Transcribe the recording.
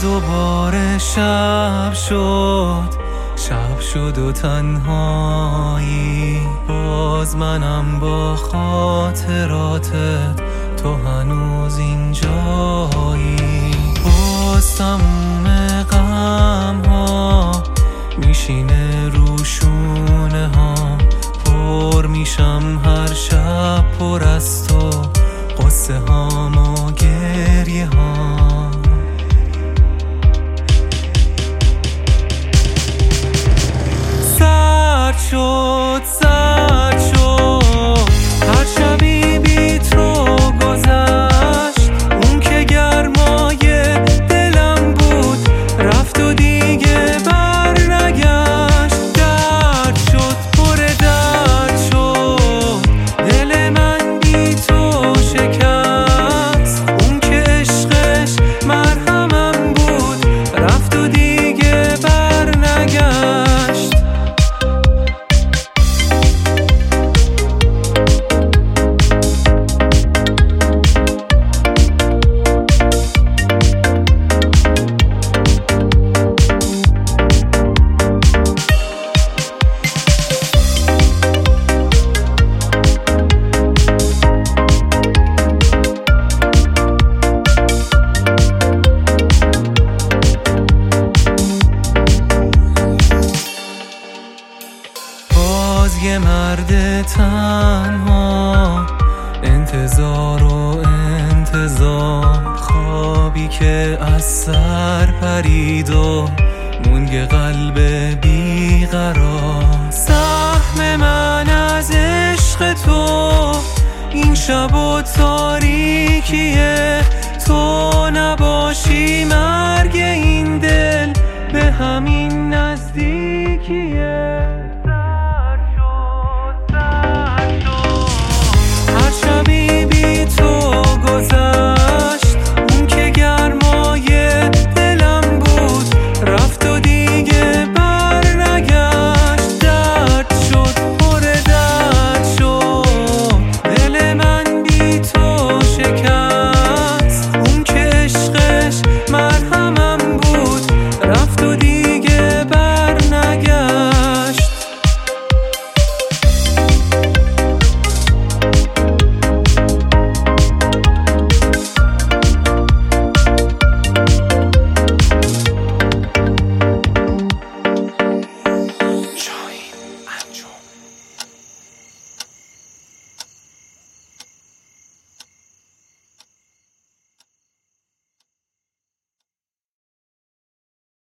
دوباره شب شد و تنهایی، باز منم با خاطراتت، تو هنوز اینجایی. باز تموم غم ها میشینه روشونه ها، پر میشم هر شب پر از تو، قصه هام و گریه ها. سرد شد هر شبی بی تو گذشت، اون که گرمای دلم بود رفت و دیگه بر نگشت. درد شد پر درد شد دل من بی تو شکست، اون که عشقش مرهمم بود رفت و دیگه بر نگشت. یه مرد تنها، انتظار و انتظار، خوابی که از سر پرید و مونگ قلب